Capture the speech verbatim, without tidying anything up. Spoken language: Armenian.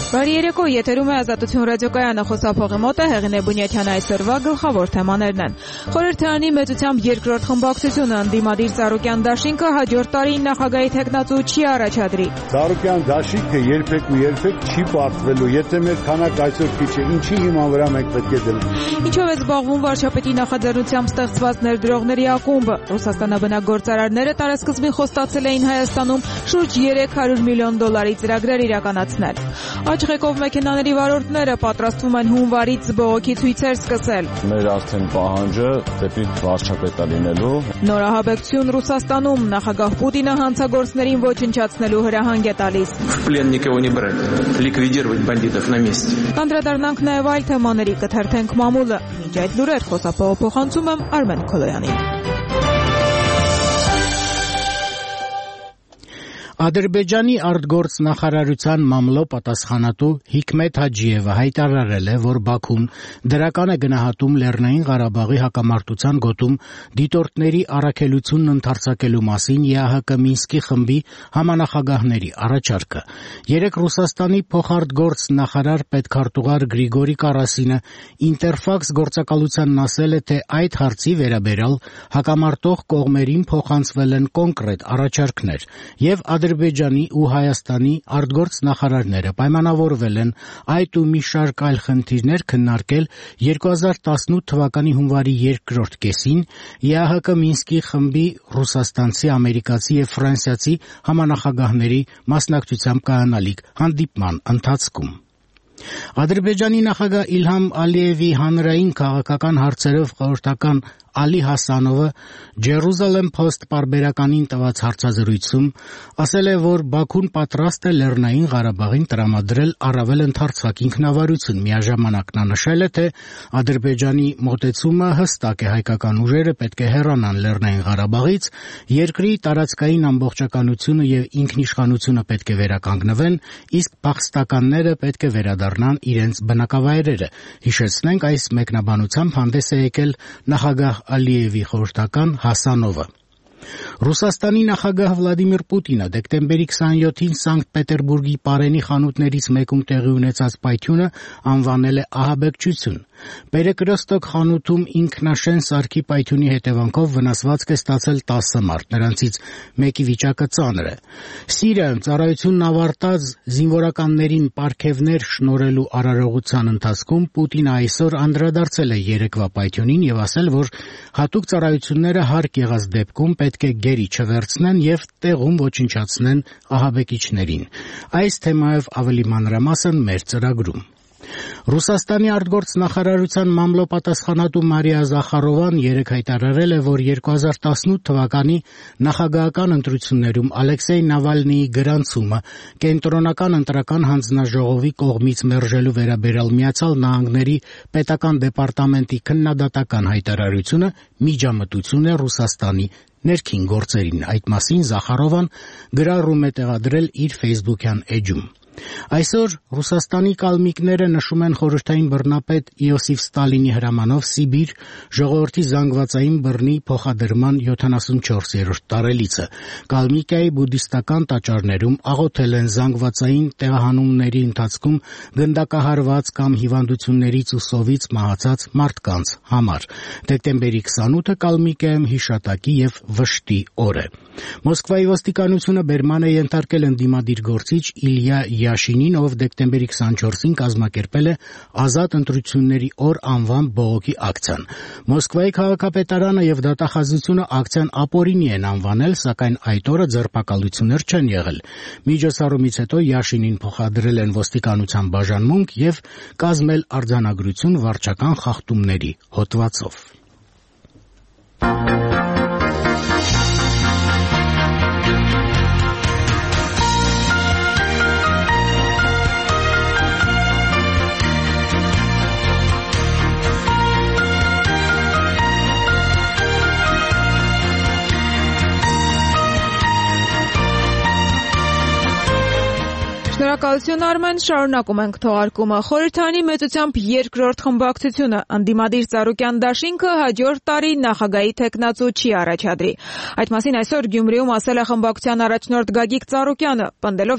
Բարի երեկո, եթերում է Ազատություն ռադիոկայանը, խոսափողի մոտ է Հեղինե Բունյաթյանը, այսօրվա գլխավոր թեմաներն են։ Խորհրդարանի մեծությամբ երկրորդ խմբակցությունը ընդդիմադիր Ծառուկյան դաշինքը հաջորդ տարի նախագահի թեկնածու չի առաջադրի։ Ծառուկյան դաշինքը երբեք ու երբեք չի պարտվելու, եթե մեր քանակ այսօր քիչ է, ինչի հիման վրա մենք պետք է դնենք։ Ինչով է զբաղվում վարչապետի նախաձեռնությամբ ստեղծված ներդրողների ակումբը։ Ռուսաստանաբնակ գործարարները տարեսկզբին խոստացել էին Հայաստանում շուրջ երեք հարյուր միլիոն դոլարի ծրագրեր իրականացնել։ Աչղեկով մեքենաների վարորդները պատրաստվում են հունվարից բողոքի ցույցեր սկսել։ Մեր արդեն պահանջը դեպի վարչապետը լինելու։ Նորահաբեկցություն Ռուսաստանում, նախագահ Պուտինը հանցագործներին ոչնչացնելու հրահանգ է տալիս։ Կանդրադառնանք նաև այլ թեմաների, կթերթենք մամուլը։ Մինչ այդ լուրեր խոսափողը փոխանցում եմ Արմեն Քոլոյանին։ Ադրբեջանի արտգործնախարարության մամլո պատասխանատու Հիկմետ Հաջիևը հայտարարել է, որ Բաքուն դրական է գնահատում Լեռնային Ղարաբաղի հակամարտության գոտում դիտորդների առաքելությունն ընդարձակելու մասին ԵԱՀԿ Մինսկի խմբի համանախագահների առաջարկը։ Երեկ Ռուսաստանի փոխարտգործնախարար պետքարտուղար Գրիգորի Կարասինը Ինտերֆաքս գործակալությանն ասել է, թե այդ հարցի վերաբերյալ հակամարտող կողմերին փոխանցվել են կոնկրետ առաջարկներ եւ Ադրբեջանի ու Հայաստանի արտգործնախարարները պայմանավորվել են այդ ու մի շարք այլ խնդիրներ քննարկել երկու հազար տասնութ թվականի հունվարի երկրորդ կեսին ԵԱՀԿ Մինսկի խմբի ռուսաստանցի, ամերիկացի եւ ֆրանսիացի համանախագահների մասնակցությամբ կայանալիք հանդիպման ընթացքում։ Ադրբեջանի նախագահ Իլհամ Ալիևի հանրային քաղաքական հարցերով խորհրդական Ալի Հասանովը Jerusalem Post պարբերականին տված հարցազրույցում ասել է, որ Բաքուն պատրաստ է Լեռնային Ղարաբաղին տրամադրել առավել ընդարձակ ինքնավարություն։ Միաժամանակ նա նշել է, թե Ադրբեջանի մոտեցումը հստակ է, հայկական ուժերը պետք է հեռանան Լեռնային Ղարաբաղից, երկրի տարածքային ամբողջականությունը եւ ինքնիշխանությունը պետք է վերականգնվեն, իսկ փախստականները պետք է վերադառնան իրենց բնակավայրերը։ Հիշեցնենք, այս մեկնաբանությամբ հանդես է եկել նախագահ Ալիևի խորհրդական Հասանովը։ Ռուսաստանի նախագահ Վլադիմիր Պուտինը դեկտեմբերի քսանյոթին Սանկտ Պետերբուրգի Պարենի խանութներից մեկում տեղի ունեցած պայթյունը անվանել է ահաբեկչություն։ Պերեկրոստոկ խանութում ինքնաշեն սարքի պայթյունի հետևանքով վնասվածք է ստացել տասը մարդ, նրանցից մեկի վիճակը ծանր է։ Սիրիայում ծառայությունն ավարտած զինվորականներին պարգևներ շնորհելու արարողության ընթացքում Պուտինը այսօր անդրադարձել է երեկվա պայթյունին եւ ասել, որ հատուկ ծառայությունները հարկ եղած դեպքում պետք է գերի չվերցնեն եւ տեղում ոչնչացնեն ահաբեկիչներին։ Այս թեմայով ավելի մանրամասն մեր ծրագրում։ Ռուսաստանի արտգործնախարարության մամլո պատասխանատու Մարիա Զախարովան երեկ հայտարարել է, որ երկու հազար տասնութ թվականի նախագահական ընտրություններում Ալեքսեյ Նավալնիի գրանցումը կենտրոնական ընտրական հանձնաժողովի կողմից մերժելու վերաբերյալ Միացյալ Նահանգների պետական դեպարտամենտի քննադատական հայտարարությունը միջամտություն է Ռուսաստանի ներքին գործերին։ Այդ մասին Զախարովան գրառում է տեղադրել իր Facebook-յան էջում։ Այսօր Ռուսաստանի կալմիկները նշում են խորհրդային բռնապետ Իոսիֆ Ստալինի հրամանով Սիբիր ժողովրդի զանգվածային բռնի փոխադրման յոթանասունչորսերորդ տարելիցը։ Կալմիկիայի բուդդիստական տաճարներում աղոթել են զանգվածային տեղահանումների ընթացքում գնդակահարված կամ հիվանդություններից ու սովից մահացած մարդկանց համար։ Դեկտեմբերի քսանութը Կալմիկիայում հիշատակի եւ վշտի օր է։ Մոսկվայի ոստիկանությունը բերման է ենթարկել ընդդիմադիր գործիչ Իլյա Յաշինին, ով դեկտեմբերի քսանչորսին կազմակերպել է ազատ ընտրությունների օր անվան բողոքի ակցիան։ Մոսկվայի քաղաքապետարանը եւ դատախազությունը ակցիան ապօրինի են անվանել, սակայն այդ օրը ձերբակալություններ չեն եղել։ Միջոցառումից հետո Յաշինին փոխադրել են ոստիկանության բաժանմունք եւ կազմել արձանագրություն վարչական խախտումների հոդվածով։ Շնորհակալություն Արմեն, շարունակում ենք թողարկումը։ Խորհրդարանի մեծությամբ երկրորդ խմբակցությունը ընդդիմադիր Ծառուկյան դաշինքը հաջորդ տարի նախագահի թեկնածու չի առաջադրի։ Այդ մասին այսօր Գյումրիում ասել է խմբակցության առաջնորդ Գագիկ Ծառուկյանը, պնդելով